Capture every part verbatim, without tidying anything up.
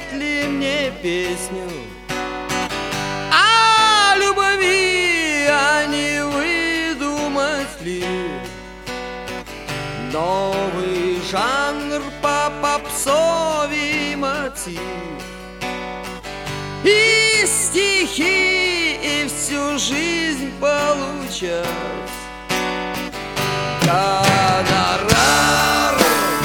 спеть ли мне песню о любви, а не выдумать ли новый жанр по попсовый мотив? И стихи, и всю жизнь получать гонорар.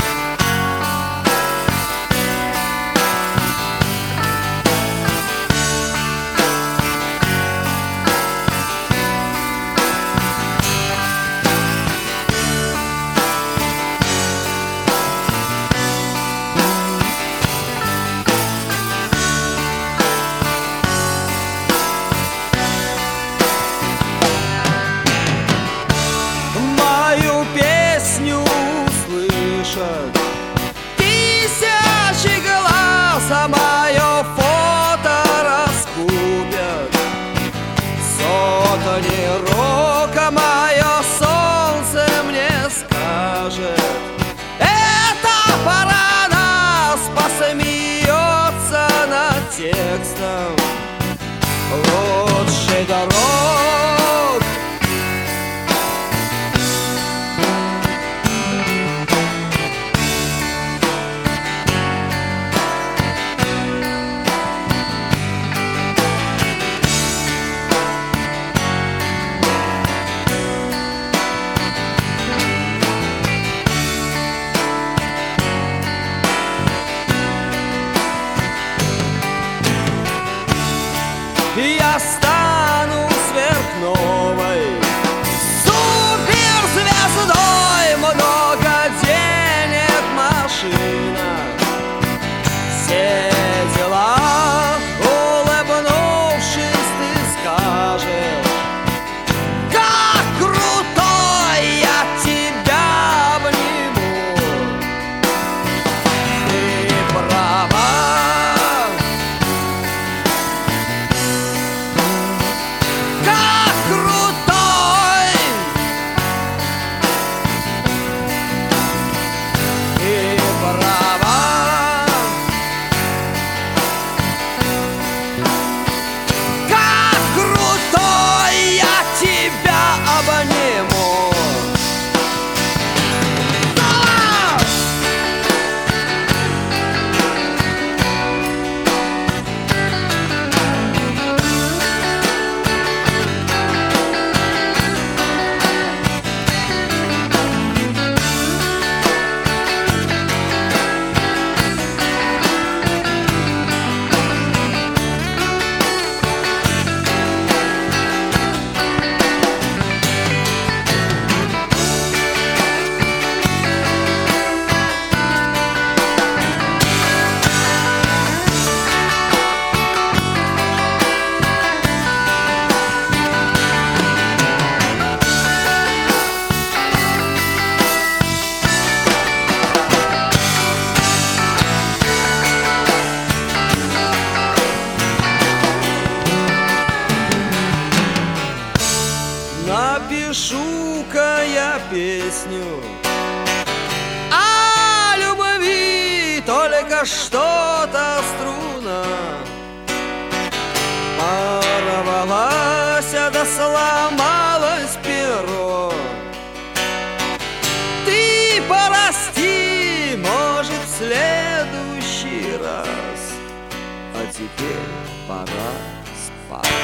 Тысячи глаз, а мое фото раскупят сотни рук, а мое солнце мне скажет: это пора нас, посмеется над текстом лучшей дорог. Я стану сверхновой суперзвездой, много денег, машина, все дела. Улыбнувшись, ты скажешь: как крутой, я тебя обниму. Ты права. Напишу-ка я песню о любви, только что-то струна порвалась, да сломалось перо. Ты прости, может, в следующий раз, а теперь пора спать.